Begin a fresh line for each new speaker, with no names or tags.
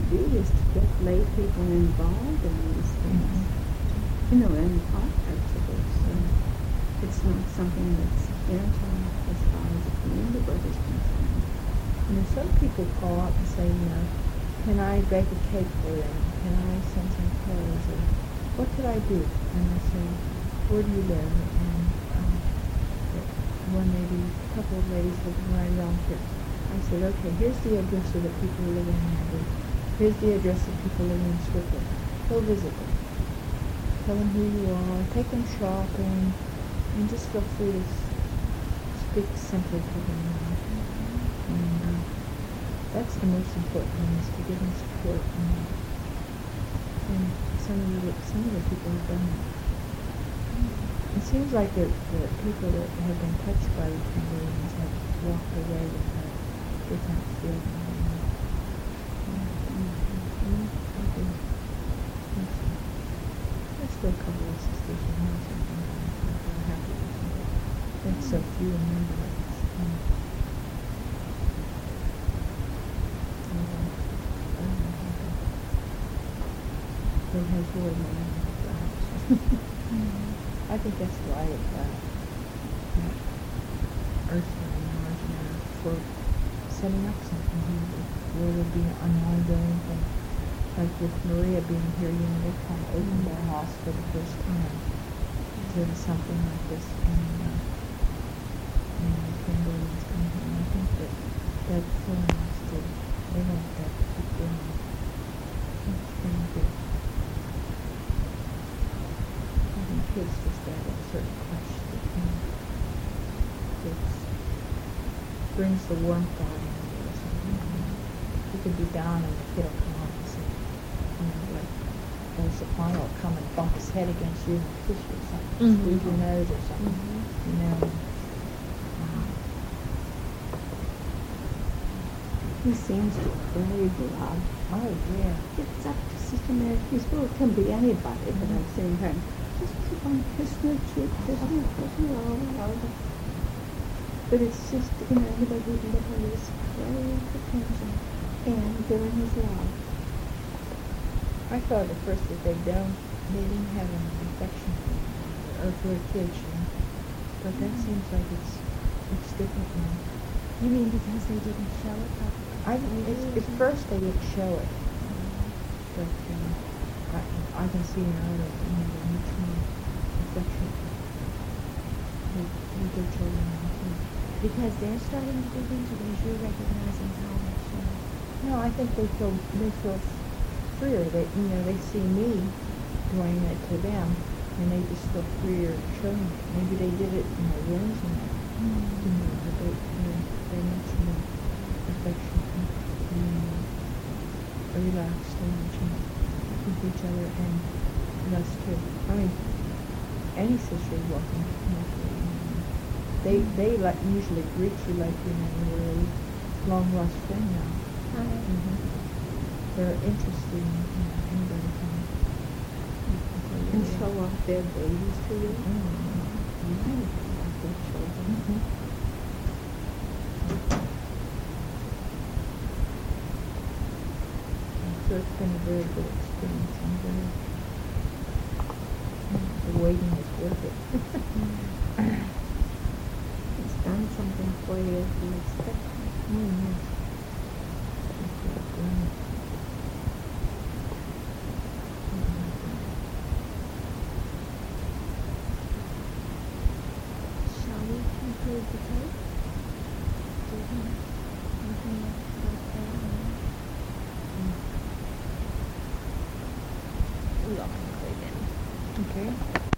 do is to get lay people involved in these things, you know, in all types of it. So it's not something that's internal as far as the community work is concerned.
And some people call up and say, you know, can I bake a cake for them? Can I send some clothes? Or what could I do? And I say, where do you live? And one lady, a couple of ladies living right around here. I said, okay, here's the address of the people who live in Hamburg. Here's the address of people living in Switzerland. Go visit them. Tell them who you are. Take them shopping. And just feel free to speak simply to them. And that's the most important thing, is to give them support. And some of the people have done that. It seems like the people that have been touched by the conversions have walked away with a different feeling. There's still a couple of sisters in house and things like that. I'm happy with it. There's so few in numbers. It has really more than the house. I think that's why Ursula and Margina for setting up something here where there'll be an ongoing thing. Like with Maria being here, you know, they kind of opened their house for the first time to something like this, and Kimberly was coming here, and I think that feeling is to, they want that to keep going. It's really good. Kids just have a certain question that brings the warmth out in you or something. You could be down and the kid will come up and say, you know, like, there's a client will come and bump his head against you and kiss you or something, squeeze your nose or something, you know.
He seems to crave love.
Oh, yeah.
It's up to Sister Mary Peace. Well, it can be anybody, but I'm saying her. Just keep on kissing her cheek, kissing her all over. But it's just, you know, anybody who can get her this crave attention and giving his love.
I thought at first that they didn't have an affection for their kids, you know. But that seems like it's different now.
You mean because they didn't show it?
At first they didn't show it. But I can see now that, you know, they're much more affectionate with their children now too.
Because they're starting to dig into things, you're recognizing how they show.
No, I think they feel freer. They see me doing it to them, and they just feel freer showing it. Maybe they did it in their rooms and that. You know, but they're much more affectionate and relaxed and much more with each other and us too. I mean, any sister is welcome to come up here. They like usually greet you like you're a really long lost friend now. They're interested in anybody coming.
And show off their babies to you. Their children.
So it's been a very good experience. The waiting is worth it.
It's done something for you as you expect.
Yes.
Shall we conclude the tape? Do you have anything else to say?
We all conclude then. Okay.